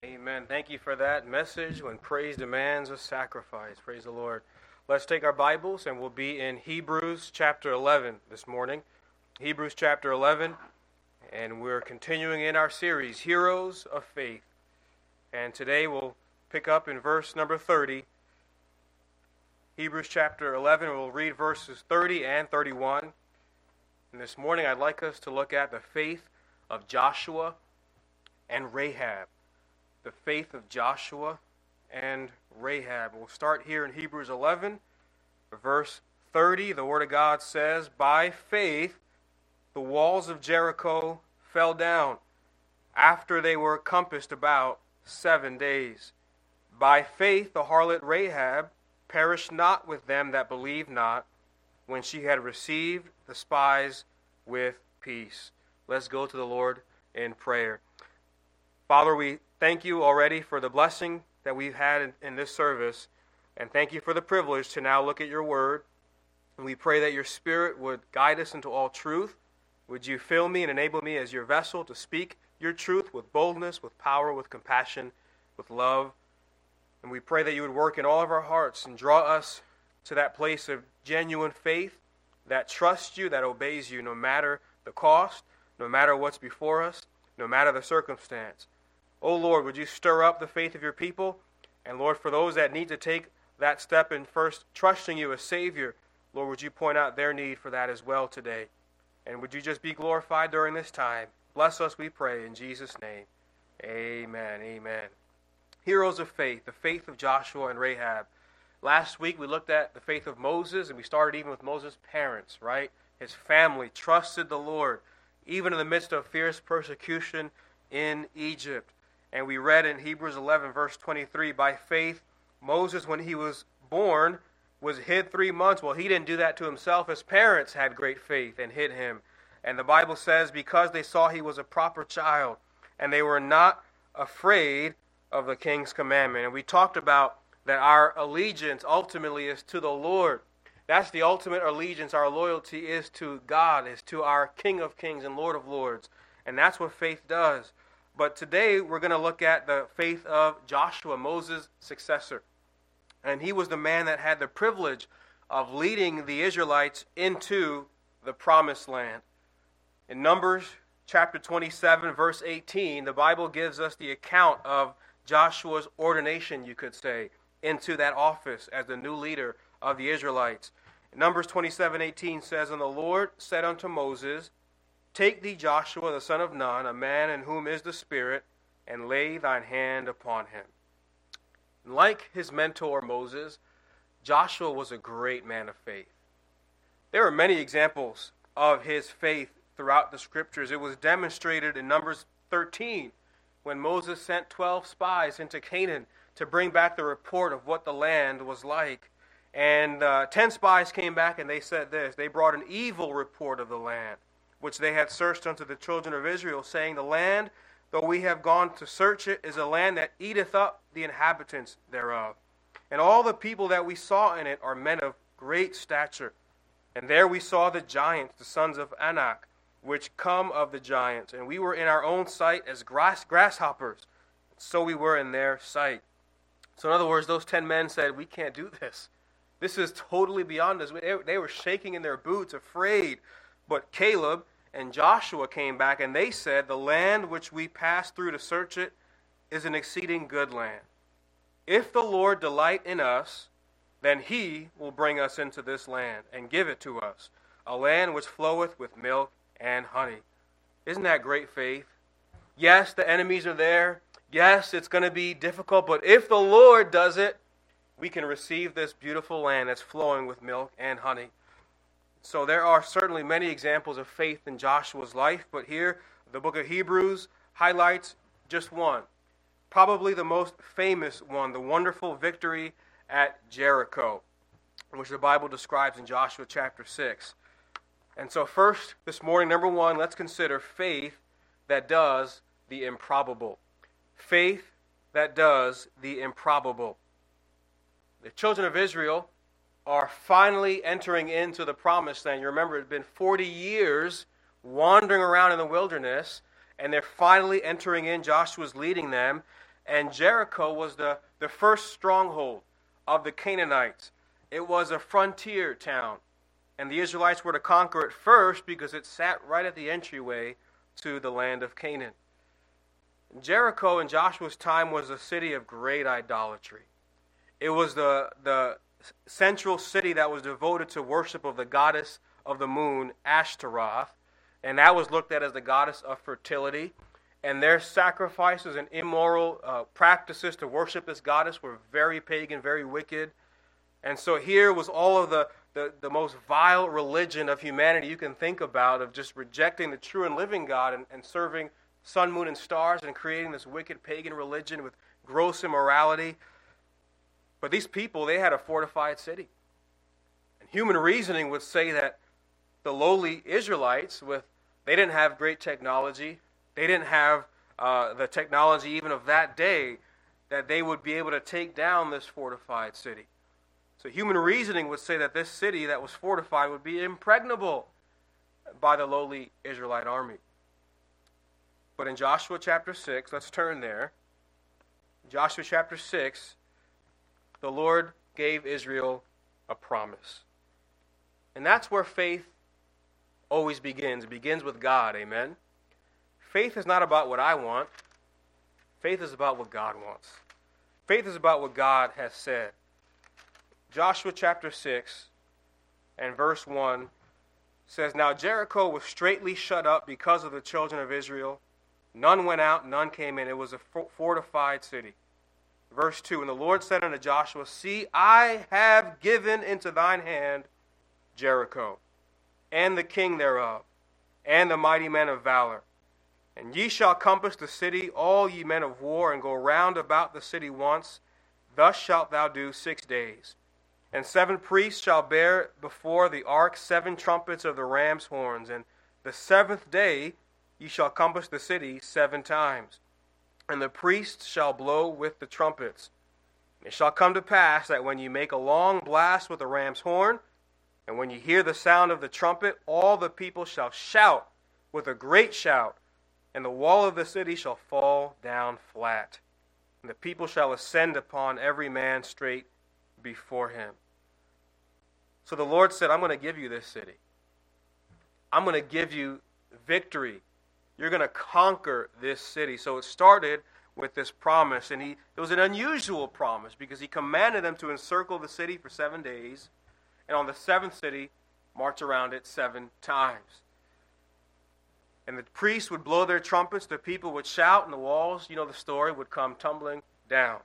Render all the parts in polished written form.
Amen. Thank you for that message when praise demands a sacrifice. Praise the Lord. Let's take our Bibles and we'll be in Hebrews chapter 11 this morning. Hebrews chapter 11, and we're continuing in our series, Heroes of Faith. And today we'll pick up in verse number 30. Hebrews chapter 11, we'll read verses 30 and 31. And this morning I'd like us to look at the faith of Joshua and Rahab. The faith of Joshua and Rahab. We'll start here in Hebrews 11, verse 30. The Word of God says, "By faith the walls of Jericho fell down after they were compassed about 7 days. By faith the harlot Rahab perished not with them that believed not, when she had received the spies with peace." Let's go to the Lord in prayer. Father, we thank you already for the blessing that we've had in this service, and thank you for the privilege to now look at your word. And we pray that your Spirit would guide us into all truth. Would you fill me and enable me as your vessel to speak your truth with boldness, with power, with compassion, with love. And we pray that you would work in all of our hearts and draw us to that place of genuine faith that trusts you, that obeys you no matter the cost, no matter what's before us, no matter the circumstance. Oh Lord, would you stir up the faith of your people? And Lord, for those that need to take that step in first trusting you as Savior, Lord, would you point out their need for that as well today? And would you just be glorified during this time? Bless us, we pray, in Jesus' name. Amen, amen. Heroes of faith, the faith of Joshua and Rahab. Last week we looked at the faith of Moses, and we started even with Moses' parents, right? His family trusted the Lord, even in the midst of fierce persecution in Egypt. And we read in Hebrews 11, verse 23, by faith, Moses, when he was born, was hid 3 months. Well, he didn't do that to himself. His parents had great faith and hid him. And the Bible says, because they saw he was a proper child, and they were not afraid of the king's commandment. And we talked about that our allegiance ultimately is to the Lord. That's the ultimate allegiance. Our loyalty is to God, is to our King of Kings and Lord of Lords. And that's what faith does. But today we're going to look at the faith of Joshua, Moses' successor. And he was the man that had the privilege of leading the Israelites into the promised land. In Numbers chapter 27, verse 18, the Bible gives us the account of Joshua's ordination, you could say, into that office as the new leader of the Israelites. Numbers 27:18 says, "And the Lord said unto Moses, Take thee Joshua the son of Nun, a man in whom is the Spirit, and lay thine hand upon him." Like his mentor Moses, Joshua was a great man of faith. There are many examples of his faith throughout the Scriptures. It was demonstrated in Numbers 13 when Moses sent 12 spies into Canaan to bring back the report of what the land was like. And 10 spies came back and they said this. They brought an evil report of the land, which they had searched unto the children of Israel, saying, "The land, though we have gone to search it, is a land that eateth up the inhabitants thereof. And all the people that we saw in it are men of great stature. And there we saw the giants, the sons of Anak, which come of the giants. And we were in our own sight as grasshoppers. So we were in their sight." So in other words, those 10 men said, "We can't do this. This is totally beyond us." They were shaking in their boots, afraid. But Caleb and Joshua came back and they said, "The land which we passed through to search it is an exceeding good land. If the Lord delight in us, then he will bring us into this land and give it to us, a land which floweth with milk and honey." Isn't that great faith? Yes, the enemies are there. Yes, it's going to be difficult, but if the Lord does it, we can receive this beautiful land that's flowing with milk and honey. So there are certainly many examples of faith in Joshua's life, but here the book of Hebrews highlights just one, probably the most famous one, the wonderful victory at Jericho, which the Bible describes in Joshua chapter 6. And so first, this morning, number one, let's consider faith that does the improbable. Faith that does the improbable. The children of Israel are finally entering into the promised land. You remember, it had been 40 years wandering around in the wilderness, and they're finally entering in. Joshua's leading them, And Jericho was the first stronghold of the Canaanites. It was a frontier town. And the Israelites were to conquer it first because it sat right at the entryway to the land of Canaan. Jericho in Joshua's time was a city of great idolatry. It was the central city that was devoted to worship of the goddess of the moon, Ashtaroth, and that was looked at as the goddess of fertility. And their sacrifices and immoral practices to worship this goddess were very pagan, very wicked. And so here was all of the most vile religion of humanity you can think about, of just rejecting the true and living God and serving sun, moon, and stars and creating this wicked pagan religion with gross immorality. But these people, they had a fortified city. And human reasoning would say that the lowly Israelites, they didn't have great technology. They didn't have the technology even of that day, that they would be able to take down this fortified city. So human reasoning would say that this city that was fortified would be impregnable by the lowly Israelite army. But in Joshua chapter 6, let's turn there. Joshua chapter 6, the Lord gave Israel a promise. And that's where faith always begins. It begins with God, amen? Faith is not about what I want. Faith is about what God wants. Faith is about what God has said. Joshua chapter 6 and verse 1 says, Now Jericho was straitly shut up because of the children of Israel. None went out, none came in. It was a fortified city. Verse 2, And the Lord said unto Joshua, See, I have given into thine hand Jericho, and the king thereof, and the mighty men of valor. And ye shall compass the city, all ye men of war, and go round about the city once. Thus shalt thou do 6 days. And 7 priests shall bear before the ark 7 trumpets of the ram's horns. And the 7th day ye shall compass the city 7 times. And the priests shall blow with the trumpets. And it shall come to pass that when ye make a long blast with the ram's horn, and when ye hear the sound of the trumpet, all the people shall shout with a great shout, and the wall of the city shall fall down flat. And the people shall ascend upon every man straight before him. So the Lord said, I'm going to give you this city. I'm going to give you victory. You're going to conquer this city. So it started with this promise, and it was an unusual promise because he commanded them to encircle the city for 7 days, and on the 7th city, march around it 7 times. And the priests would blow their trumpets, the people would shout, and the walls, you know the story, would come tumbling down.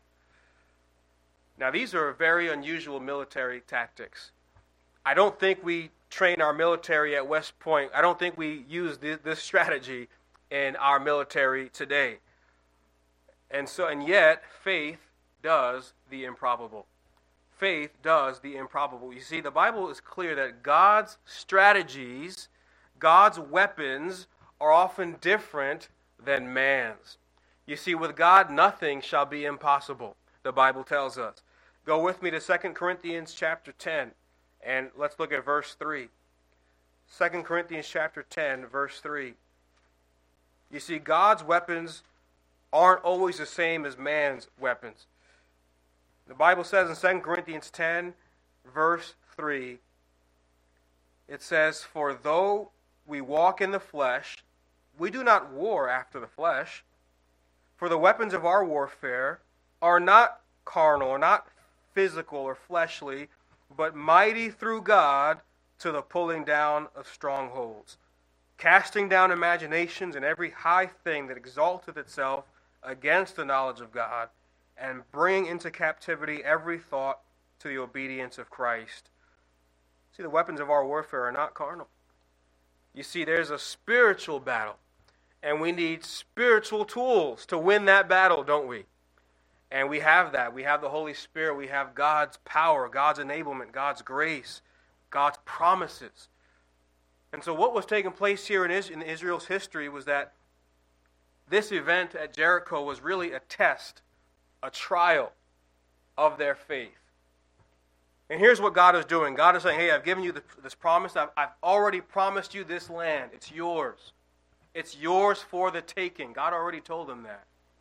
Now these are very unusual military tactics. I don't think we train our military at West Point. I don't think we use this strategy in our military today. And yet, faith does the improbable. Faith does the improbable. You see, the Bible is clear that God's strategies, God's weapons, are often different than man's. You see, with God, nothing shall be impossible, the Bible tells us. Go with me to 2 Corinthians chapter 10, and let's look at verse 3. 2 Corinthians chapter 10, verse 3. You see, God's weapons aren't always the same as man's weapons. The Bible says in 2 Corinthians 10, verse 3, it says, For though we walk in the flesh, we do not war after the flesh. For the weapons of our warfare are not carnal, or not physical or fleshly, but mighty through God to the pulling down of strongholds, casting down imaginations and every high thing that exalteth itself against the knowledge of God, and bring into captivity every thought to the obedience of Christ. See, the weapons of our warfare are not carnal. You see, there's a spiritual battle, and we need spiritual tools to win that battle, don't we? And we have that. We have the Holy Spirit. We have God's power, God's enablement, God's grace, God's promises. And so what was taking place here in Israel's history was that this event at Jericho was really a test, a trial of their faith. And here's what God is doing. God is saying, hey, I've given you this promise. I've already promised you this land. It's yours. It's yours for the taking. God already told them that.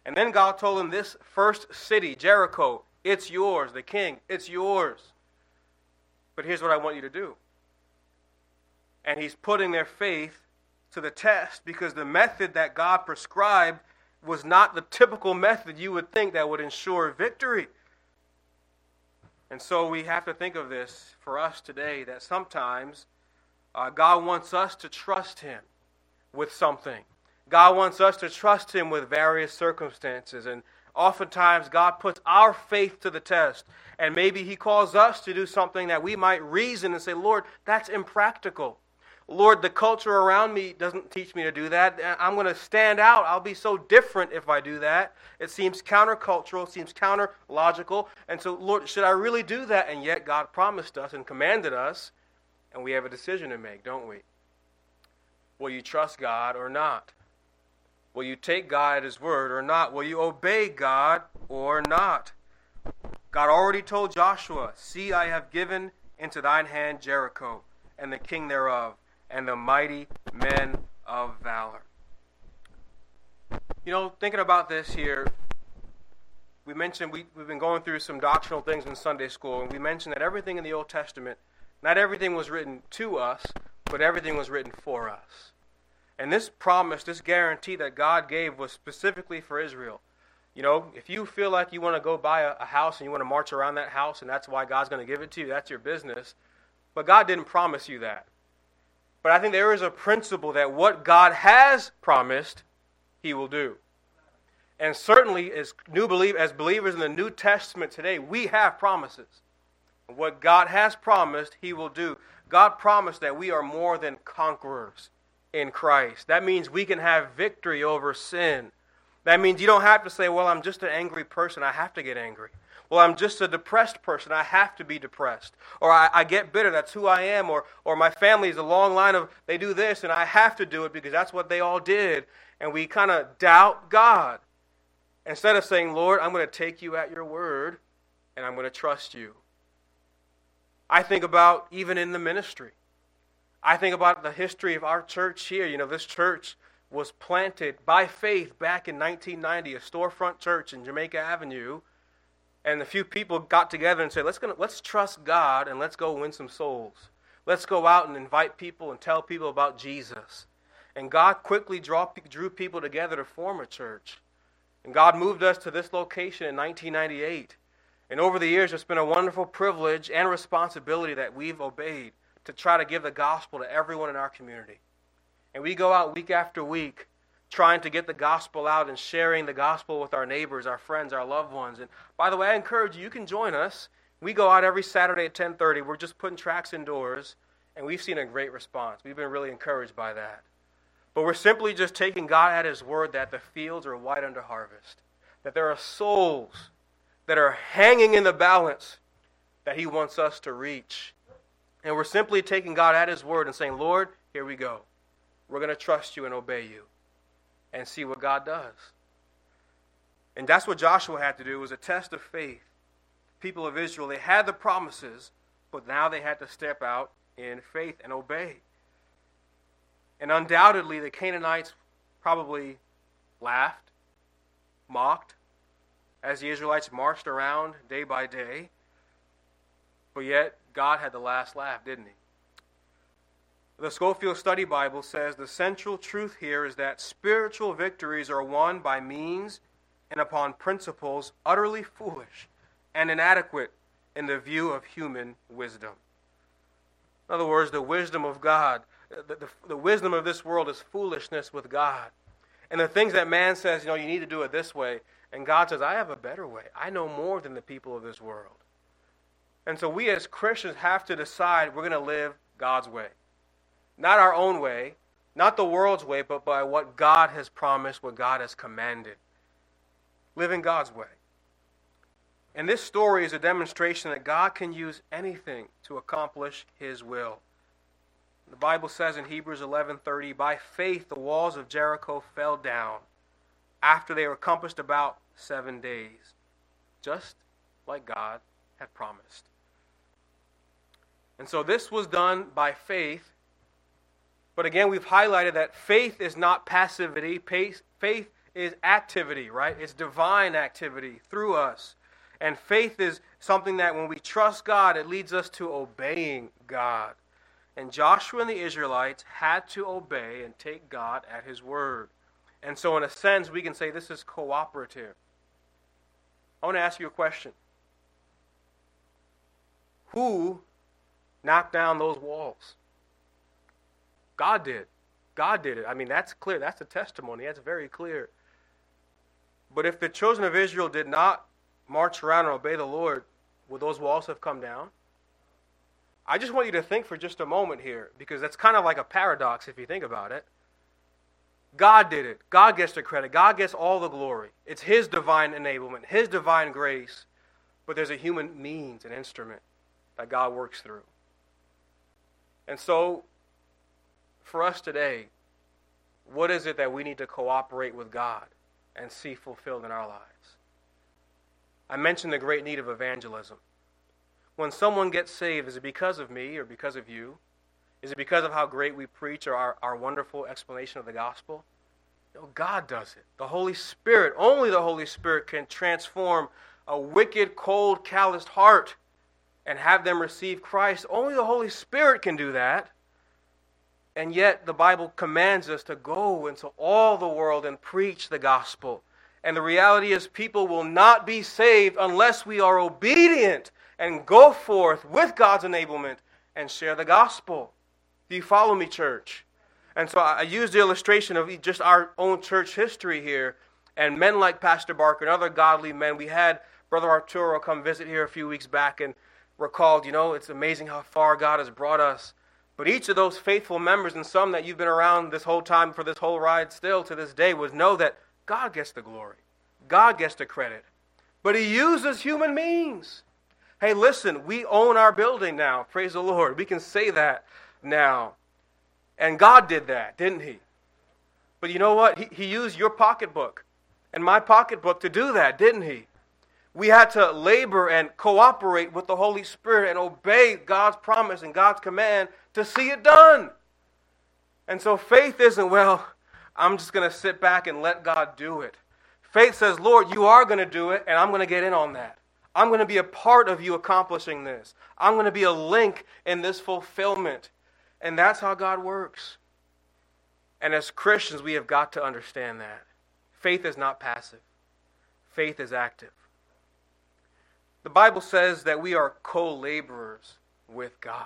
And then God told him, this first city, Jericho, it's yours. The king, it's yours. But here's what I want you to do. And he's putting their faith to the test, because the method that God prescribed was not the typical method you would think that would ensure victory. And so we have to think of this for us today, that sometimes God wants us to trust him with something. God wants us to trust him with various circumstances. And oftentimes God puts our faith to the test. And maybe he calls us to do something that we might reason and say, Lord, that's impractical. Lord, the culture around me doesn't teach me to do that. I'm going to stand out. I'll be so different if I do that. It seems countercultural, it seems counter-logical. And so, Lord, should I really do that? And yet God promised us and commanded us, and we have a decision to make, don't we? Will you trust God or not? Will you take God at his word or not? Will you obey God or not? God already told Joshua, see, I have given into thine hand Jericho, and the king thereof, and the mighty men of valor. You know, thinking about this here, we mentioned we've been going through some doctrinal things in Sunday school, and we mentioned that everything in the Old Testament, not everything was written to us, but everything was written for us. And this promise, this guarantee that God gave was specifically for Israel. You know, if you feel like you want to go buy a house and you want to march around that house and that's why God's going to give it to you, that's your business. But God didn't promise you that. But I think there is a principle that what God has promised, he will do. And certainly as believers in the New Testament today, we have promises. What God has promised, he will do. God promised that we are more than conquerors in Christ. That means we can have victory over sin. That means you don't have to say, well, I'm just an angry person, I have to get angry. Well, I'm just a depressed person, I have to be depressed. Or I get bitter, that's who I am. Or my family is a long line of, they do this and I have to do it because that's what they all did. And we kind of doubt God. Instead of saying, Lord, I'm going to take you at your word and I'm going to trust you. I think about even in the ministry. I think about the history of our church here. You know, this church was planted by faith back in 1990, a storefront church in Jamaica Avenue. And a few people got together and said, let's trust God and let's go win some souls. Let's go out and invite people and tell people about Jesus. And God quickly drew people together to form a church. And God moved us to this location in 1998. And over the years, it's been a wonderful privilege and responsibility that we've obeyed to try to give the gospel to everyone in our community. And we go out week after week trying to get the gospel out and sharing the gospel with our neighbors, our friends, our loved ones. And by the way, I encourage you, you can join us. We go out every Saturday at 10:30. We're just putting tracts indoors, and we've seen a great response. We've been really encouraged by that. But we're simply just taking God at his word that the fields are white unto harvest, that there are souls that are hanging in the balance that he wants us to reach. And we're simply taking God at his word and saying, Lord, here we go. We're going to trust you and obey you and see what God does. And that's what Joshua had to do. It was a test of faith. People of Israel, they had the promises, but now they had to step out in faith and obey. And undoubtedly, the Canaanites probably laughed, mocked, as the Israelites marched around day by day. But yet, God had the last laugh, didn't he? The Scofield Study Bible says the central truth here is that spiritual victories are won by means and upon principles utterly foolish and inadequate in the view of human wisdom. In other words, the wisdom of God, the wisdom of this world is foolishness with God. And the things that man says, you need to do it this way, and God says, I have a better way. I know more than the people of this world. And so we as Christians have to decide we're going to live God's way. Not our own way, not the world's way, but by what God has promised, what God has commanded. Living God's way. And this story is a demonstration that God can use anything to accomplish his will. The Bible says in Hebrews 11:30, by faith the walls of Jericho fell down after they were compassed about 7 days, just like God had promised. And so this was done by faith. But again, we've highlighted that faith is not passivity. Faith is activity, right? It's divine activity through us. And faith is something that when we trust God, it leads us to obeying God. And Joshua and the Israelites had to obey and take God at his word. And so in a sense, we can say this is cooperative. I want to ask you a question. Who knocked down those walls? God did. God did it. I mean, that's clear. That's a testimony. That's very clear. But if the children of Israel did not march around and obey the Lord, would those walls have come down? I just want you to think for just a moment here, because that's kind of like a paradox if you think about it. God did it. God gets the credit. God gets all the glory. It's his divine enablement, his divine grace. But there's a human means, an instrument that God works through. And so, for us today, what is it that we need to cooperate with God and see fulfilled in our lives? I mentioned the great need of evangelism. When someone gets saved, is it because of me or because of you? Is it because of how great we preach or our wonderful explanation of the gospel? No, God does it. The Holy Spirit, only the Holy Spirit can transform a wicked, cold, calloused heart and have them receive Christ. Only the Holy Spirit can do that. And yet the Bible commands us to go into all the world and preach the gospel. And the reality is people will not be saved unless we are obedient and go forth with God's enablement and share the gospel. Do you follow me, church? And so I used the illustration of just our own church history here. And men like Pastor Barker and other godly men. We had Brother Arturo come visit here a few weeks back and recalled, it's amazing how far God has brought us. But each of those faithful members, and some that you've been around this whole time for this whole ride still to this day, would know that God gets the glory. God gets the credit. But he uses human means. Hey, listen, we own our building now. Praise the Lord. We can say that now. And God did that, didn't he? But you know what? He used your pocketbook and my pocketbook to do that, didn't he? We had to labor and cooperate with the Holy Spirit and obey God's promise and God's command to see it done. And so faith isn't, I'm just going to sit back and let God do it. Faith says, Lord, you are going to do it, and I'm going to get in on that. I'm going to be a part of you accomplishing this. I'm going to be a link in this fulfillment. And that's how God works. And as Christians, we have got to understand that. Faith is not passive. Faith is active. The Bible says that we are co-laborers with God.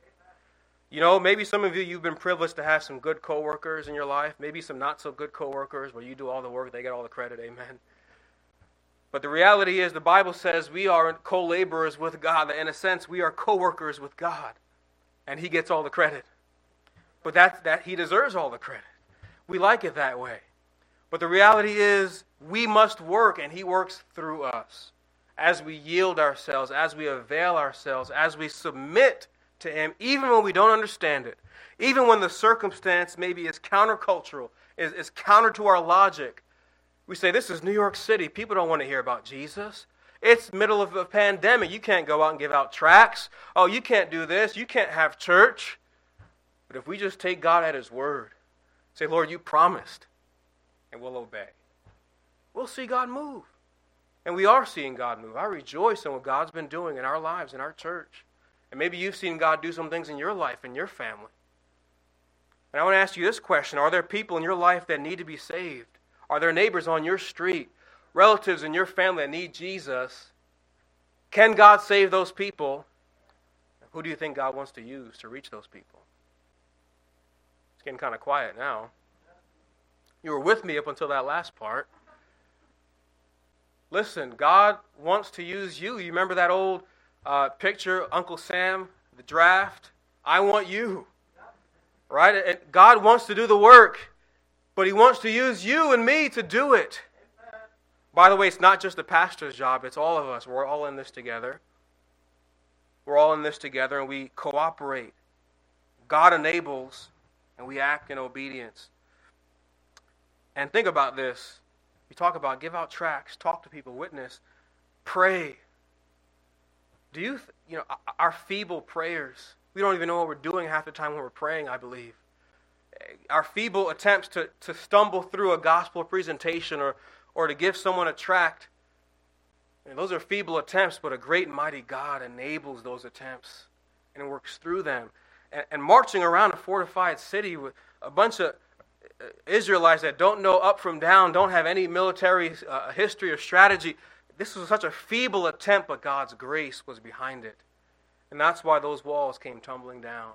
Maybe some of you've been privileged to have some good co-workers in your life. Maybe some not so good co-workers where you do all the work, they get all the credit, amen. But the reality is the Bible says we are co-laborers with God. In a sense, we are co-workers with God. And he gets all the credit. But that he deserves all the credit. We like it that way. But the reality is we must work, and he works through us. As we yield ourselves, as we avail ourselves, as we submit to him, even when we don't understand it, even when the circumstance maybe is countercultural, is counter to our logic. We say, this is New York City. People don't want to hear about Jesus. It's middle of a pandemic. You can't go out and give out tracts. Oh, you can't do this. You can't have church. But if we just take God at his word, say, Lord, you promised, and we'll obey, we'll see God move. And we are seeing God move. I rejoice in what God's been doing in our lives, in our church. And maybe you've seen God do some things in your life, in your family. And I want to ask you this question. Are there people in your life that need to be saved? Are there neighbors on your street, relatives in your family that need Jesus? Can God save those people? Who do you think God wants to use to reach those people? It's getting kind of quiet now. You were with me up until that last part. Listen, God wants to use you. You remember that old picture, Uncle Sam, the draft? I want you. Right? And God wants to do the work, but he wants to use you and me to do it. By the way, it's not just the pastor's job. It's all of us. We're all in this together. We're all in this together, and we cooperate. God enables, and we act in obedience. And think about this. We talk about give out tracts, talk to people, witness, pray. Our feeble prayers, we don't even know what we're doing half the time when we're praying, I believe. our feeble attempts to stumble through a gospel presentation or to give someone a tract, and those are feeble attempts, but a great and mighty God enables those attempts and works through them. And marching around a fortified city with a bunch of Israelites that don't know up from down, don't have any military history or strategy, this was such a feeble attempt, but God's grace was behind it. And that's why those walls came tumbling down.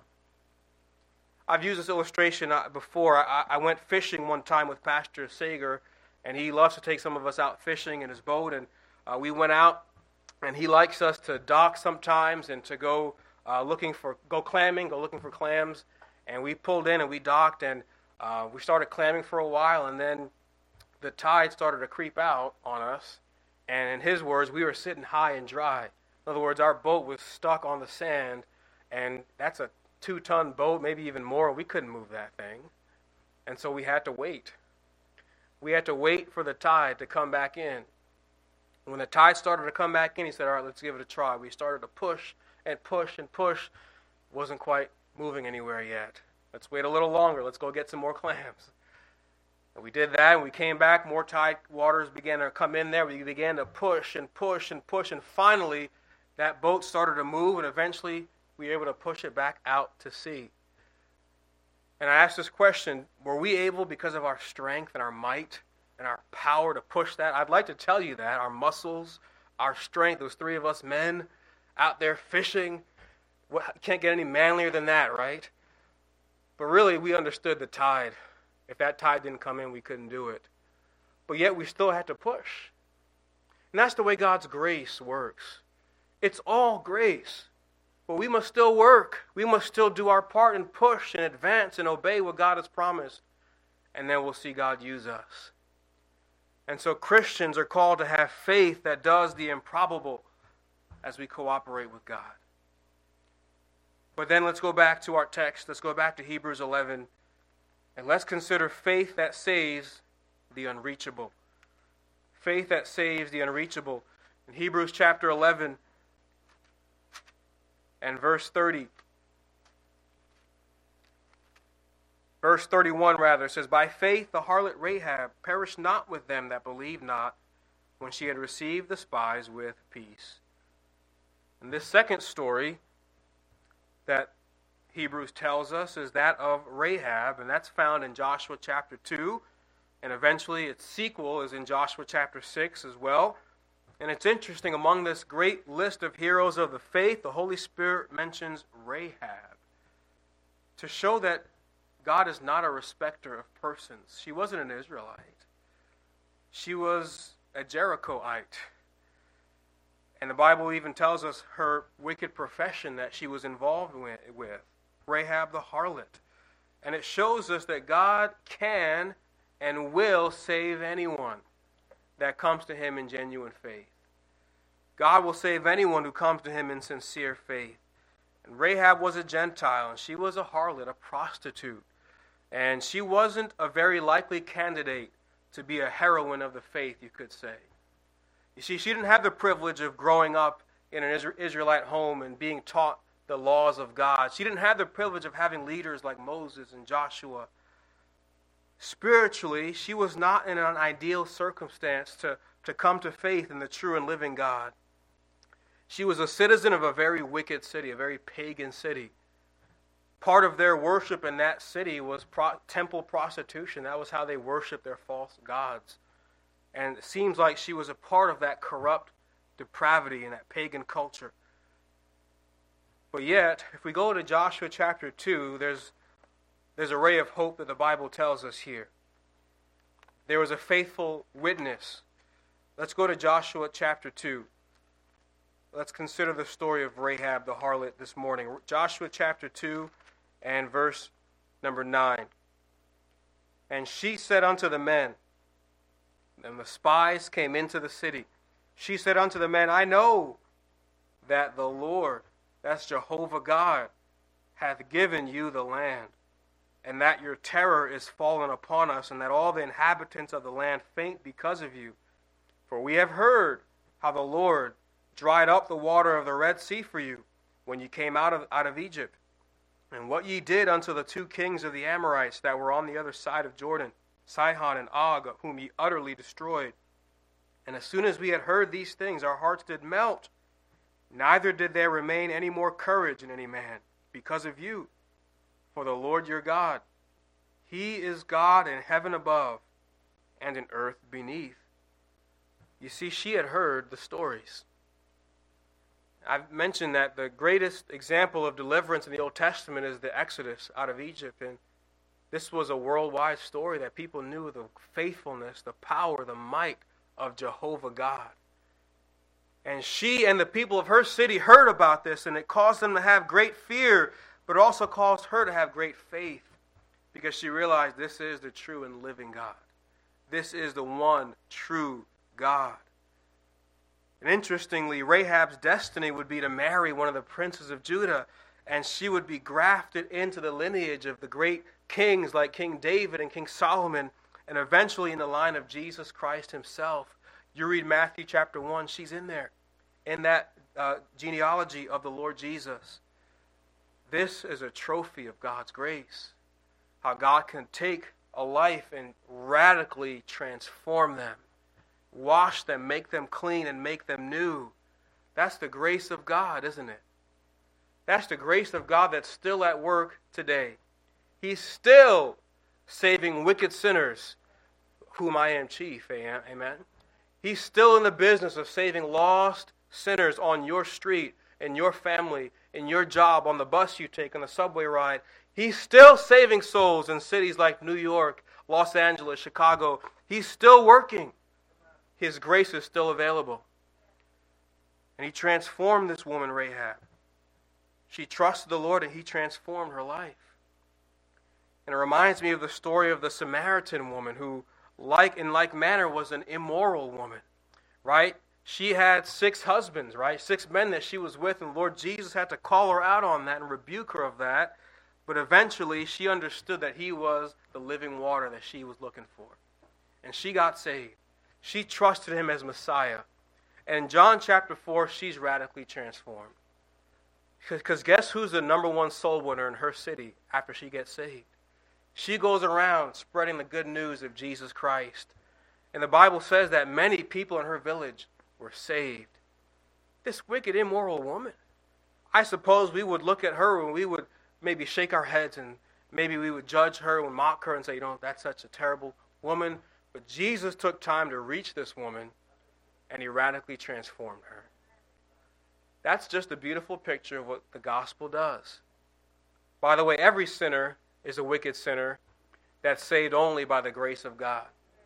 I've used this illustration before. I went fishing one time with Pastor Sager, and he loves to take some of us out fishing in his boat. And we went out, and he likes us to dock sometimes and to go looking for clams. And we pulled in and we docked, and we started clamming for a while, and then the tide started to creep out on us. And in his words, we were sitting high and dry. In other words, our boat was stuck on the sand, and that's a 2-ton boat, maybe even more. We couldn't move that thing. And so we had to wait. We had to wait for the tide to come back in. When the tide started to come back in, he said, all right, let's give it a try. We started to push and push and push. Wasn't quite moving anywhere yet. Let's wait a little longer. Let's go get some more clams. And we did that, and we came back. More tide waters began to come in there. We began to push and push and push, and finally that boat started to move, and eventually we were able to push it back out to sea. And I asked this question, were we able, because of our strength and our might and our power, to push that? I'd like to tell you that. Our muscles, our strength, those 3 of us men out there fishing, can't get any manlier than that, right? But really, we understood the tide. If that tide didn't come in, we couldn't do it. But yet, we still had to push. And that's the way God's grace works. It's all grace. But we must still work. We must still do our part and push and advance and obey what God has promised. And then we'll see God use us. And so Christians are called to have faith that does the improbable as we cooperate with God. But then let's go back to our text. Let's go back to Hebrews 11. And let's consider faith that saves the unreachable. Faith that saves the unreachable. In Hebrews chapter 11, and verse 30. Verse 31, rather, says, by faith the harlot Rahab perished not with them that believed not, when she had received the spies with peace. And this second story that Hebrews tells us is that of Rahab, and that's found in Joshua chapter 2, and eventually its sequel is in Joshua chapter 6 as well. And it's interesting, among this great list of heroes of the faith, the Holy Spirit mentions Rahab to show that God is not a respecter of persons. She wasn't an Israelite. She was a Jerichoite. And the Bible even tells us her wicked profession that she was involved with, Rahab the harlot. And it shows us that God can and will save anyone that comes to him in genuine faith. God will save anyone who comes to him in sincere faith. And Rahab was a Gentile, and she was a harlot, a prostitute. And she wasn't a very likely candidate to be a heroine of the faith, you could say. You see, she didn't have the privilege of growing up in an Israelite home and being taught the laws of God. She didn't have the privilege of having leaders like Moses and Joshua. Spiritually, she was not in an ideal circumstance to come to faith in the true and living God. She was a citizen of a very wicked city, a very pagan city. Part of their worship in that city was temple prostitution. That was how they worshiped their false gods. And it seems like she was a part of that corrupt depravity in that pagan culture. But yet, if we go to Joshua chapter 2, there's a ray of hope that the Bible tells us here. There was a faithful witness. Let's go to Joshua chapter 2. Let's consider the story of Rahab the harlot this morning. Joshua chapter 2 and verse number 9. And she said unto the men, and the spies came into the city. She said unto the men, I know that the Lord, that's Jehovah God, hath given you the land, and that your terror is fallen upon us, and that all the inhabitants of the land faint because of you. For we have heard how the Lord dried up the water of the Red Sea for you when you came out of Egypt, And what ye did unto the two kings of the Amorites that were on the other side of Jordan, Sihon and Og, whom ye utterly destroyed. And as soon as we had heard these things, our hearts did melt. Neither did there remain any more courage in any man, because of you. For the Lord your God, He is God in heaven above and in earth beneath. You see, she had heard the stories. I've mentioned that the greatest example of deliverance in the Old Testament is the Exodus out of Egypt. And this was a worldwide story that people knew the faithfulness, the power, the might of Jehovah God. And she and the people of her city heard about this, and it caused them to have great fear, but it also caused her to have great faith, because she realized this is the true and living God. This is the one true God. And interestingly, Rahab's destiny would be to marry one of the princes of Judah, and she would be grafted into the lineage of the great kings like King David and King Solomon, and eventually in the line of Jesus Christ himself. You read Matthew chapter 1, she's in there, in that genealogy of the Lord Jesus. This is a trophy of God's grace. How God can take a life and radically transform them, wash them, make them clean, and make them new. That's the grace of God, isn't it? That's the grace of God that's still at work today. He's still saving wicked sinners, whom I am chief. Amen. He's still in the business of saving lost sinners on your street, in your family, in your job, on the bus you take, on the subway ride. He's still saving souls in cities like New York, Los Angeles, Chicago. He's still working. His grace is still available. And He transformed this woman, Rahab. She trusted the Lord, and He transformed her life. And it reminds me of the story of the Samaritan woman who, in like manner, was an immoral woman, right? She had 6 husbands, right? 6 men that she was with, and Lord Jesus had to call her out on that and rebuke her of that. But eventually, she understood that He was the living water that she was looking for. And she got saved. She trusted Him as Messiah. And in John chapter 4, she's radically transformed. Because guess who's the number one soul winner in her city after she gets saved? She goes around spreading the good news of Jesus Christ. And the Bible says that many people in her village were saved. This wicked, immoral woman. I suppose we would look at her and we would maybe shake our heads, and maybe we would judge her and mock her and say, that's such a terrible woman. But Jesus took time to reach this woman, and He radically transformed her. That's just a beautiful picture of what the gospel does. By the way, every sinner is a wicked sinner that's saved only by the grace of God.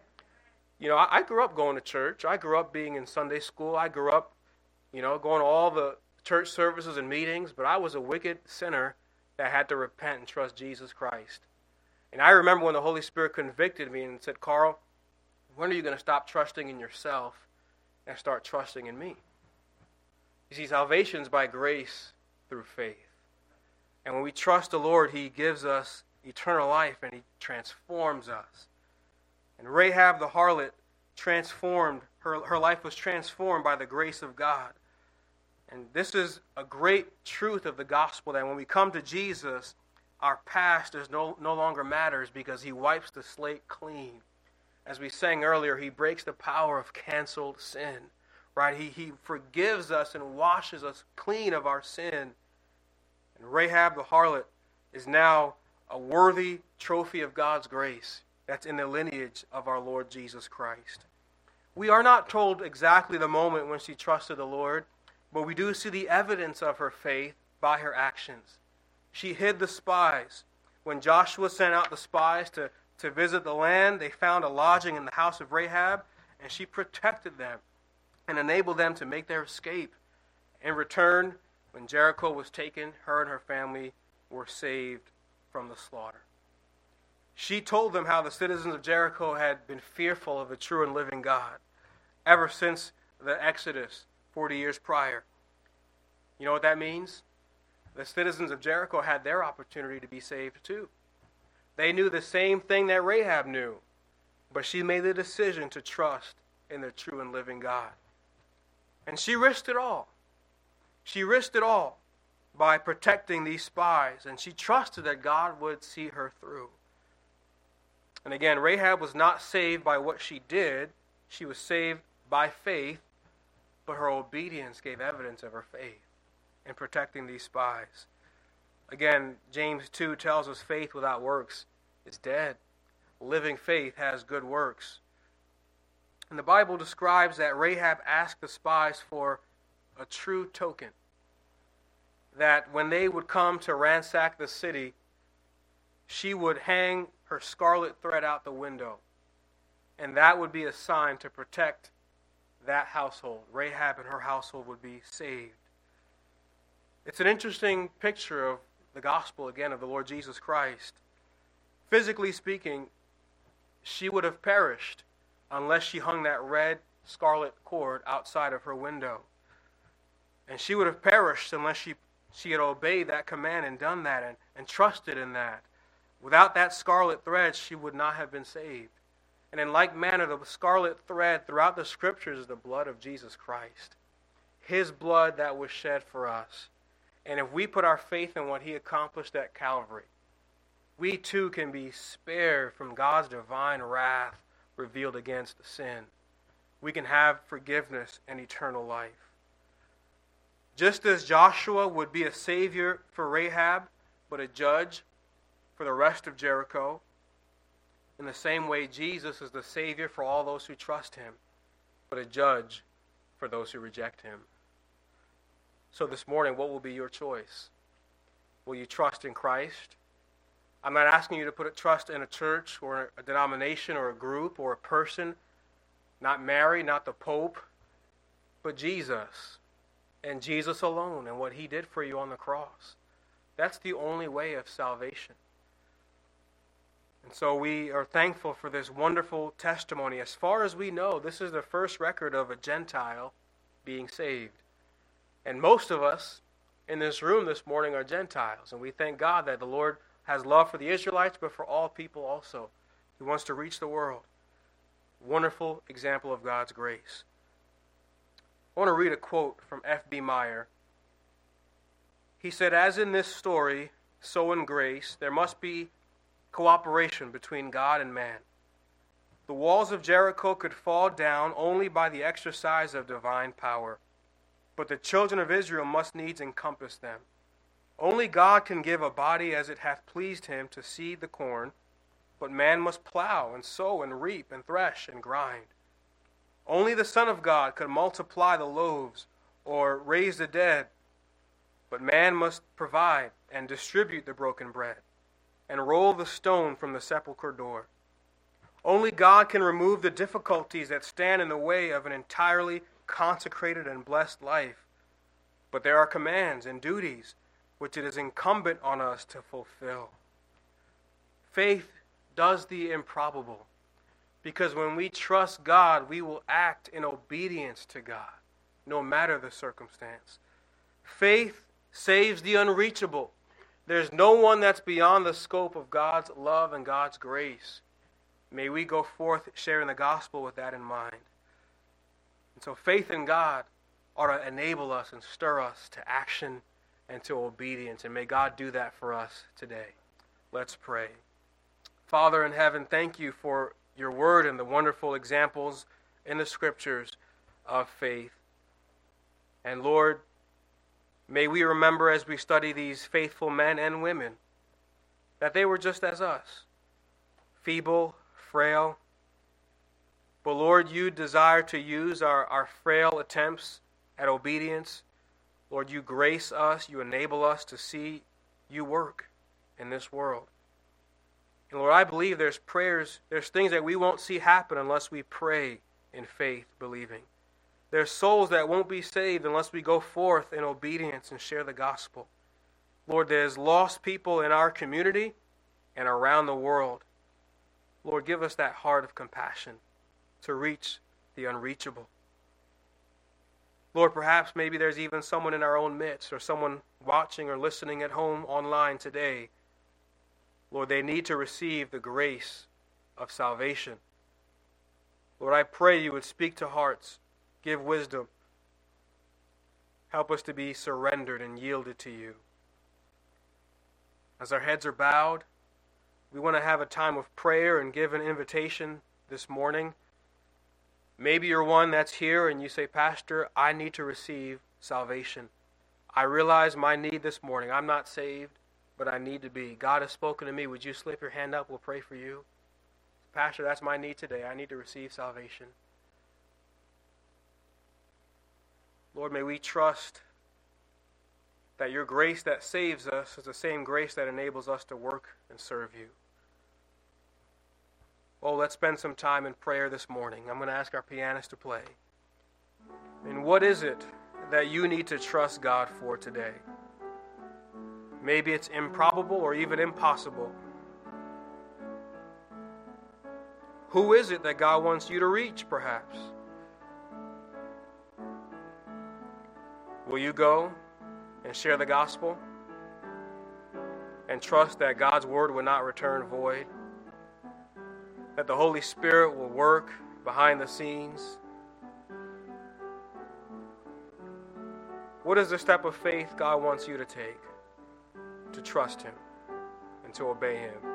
I grew up going to church. I grew up being in Sunday school. I grew up, going to all the church services and meetings, but I was a wicked sinner that had to repent and trust Jesus Christ. And I remember when the Holy Spirit convicted me and said, Carl, when are you going to stop trusting in yourself and start trusting in me? You see, salvation is by grace through faith. And when we trust the Lord, He gives us eternal life and He transforms us. And Rahab the harlot transformed, her life was transformed by the grace of God. And this is a great truth of the gospel, that when we come to Jesus, our past no longer matters, because He wipes the slate clean. As we sang earlier, He breaks the power of canceled sin. Right? He forgives us and washes us clean of our sin. And Rahab the harlot is now a worthy trophy of God's grace that's in the lineage of our Lord Jesus Christ. We are not told exactly the moment when she trusted the Lord, but we do see the evidence of her faith by her actions. She hid the spies. When Joshua sent out the spies to visit the land, they found a lodging in the house of Rahab, and she protected them and enabled them to make their escape. In return, when Jericho was taken, her and her family were saved from the slaughter. She told them how the citizens of Jericho had been fearful of the true and living God ever since the Exodus 40 years prior. You know what that means? The citizens of Jericho had their opportunity to be saved too. They knew the same thing that Rahab knew, but she made the decision to trust in the true and living God. And she risked it all. She risked it all. by protecting these spies, and she trusted that God would see her through. And again, Rahab was not saved by what she did. She was saved by faith, but her obedience gave evidence of her faith in protecting these spies. Again, James 2 tells us faith without works is dead. Living faith has good works. And the Bible describes that Rahab asked the spies for a true token, that when they would come to ransack the city, she would hang her scarlet thread out the window, and that would be a sign to protect that household. Rahab and her household would be saved. It's an interesting picture of the gospel, again, of the Lord Jesus Christ. Physically speaking, she would have perished unless she hung that red scarlet cord outside of her window. And she would have perished unless she had obeyed that command and done that and trusted in that. Without that scarlet thread, she would not have been saved. And in like manner, the scarlet thread throughout the Scriptures is the blood of Jesus Christ. His blood that was shed for us. And if we put our faith in what He accomplished at Calvary, we too can be spared from God's divine wrath revealed against sin. We can have forgiveness and eternal life. Just as Joshua would be a savior for Rahab, but a judge for the rest of Jericho, in the same way Jesus is the Savior for all those who trust Him, but a judge for those who reject Him. So this morning, what will be your choice? Will you trust in Christ? I'm not asking you to put a trust in a church or a denomination or a group or a person, not Mary, not the Pope, but Jesus, and Jesus alone and what He did for you on the cross. That's the only way of salvation. And so we are thankful for this wonderful testimony. As far as we know, this is the first record of a Gentile being saved. And most of us in this room this morning are Gentiles. And we thank God that the Lord has love for the Israelites, but for all people also. He wants to reach the world. Wonderful example of God's grace. I want to read a quote from F.B. Meyer. He said, "As in this story, so in grace, there must be cooperation between God and man. The walls of Jericho could fall down only by the exercise of divine power, but the children of Israel must needs encompass them. Only God can give a body as it hath pleased Him to seed the corn, but man must plow and sow and reap and thresh and grind. Only the Son of God could multiply the loaves or raise the dead, but man must provide and distribute the broken bread and roll the stone from the sepulchre door. Only God can remove the difficulties that stand in the way of an entirely consecrated and blessed life. But there are commands and duties which it is incumbent on us to fulfill. Faith does the improbable, because when we trust God, we will act in obedience to God, no matter the circumstance. Faith saves the unreachable. There's no one that's beyond the scope of God's love and God's grace. May we go forth sharing the gospel with that in mind. And so faith in God ought to enable us and stir us to action and to obedience. And may God do that for us today. Let's pray. Father in heaven, thank you for your word and the wonderful examples in the Scriptures of faith. And Lord, may we remember as we study these faithful men and women that they were just as us, feeble, frail. But Lord, you desire to use our frail attempts at obedience. Lord, you grace us, you enable us to see you work in this world. And Lord, I believe there's things that we won't see happen unless we pray in faith, believing. There's souls that won't be saved unless we go forth in obedience and share the gospel. Lord, there's lost people in our community and around the world. Lord, give us that heart of compassion to reach the unreachable. Lord, perhaps maybe there's even someone in our own midst or someone watching or listening at home online today. Lord, they need to receive the grace of salvation. Lord, I pray you would speak to hearts, give wisdom, Help us to be surrendered and yielded to you. As our heads are bowed, we want to have a time of prayer and give an invitation this morning. Maybe you're one that's here and you say, Pastor, I need to receive salvation. I realize my need this morning. I'm not saved, but I need to be. God has spoken to me. Would you slip your hand up? We'll pray for you. Pastor, that's my need today. I need to receive salvation. Lord, may we trust that your grace that saves us is the same grace that enables us to work and serve you. Oh, let's spend some time in prayer this morning. I'm going to ask our pianist to play. And what is it that you need to trust God for today? Maybe it's improbable or even impossible. Who is it that God wants you to reach, perhaps? Will you go and share the gospel and trust that God's word will not return void? That the Holy Spirit will work behind the scenes? What is the step of faith God wants you to take to trust Him and to obey Him?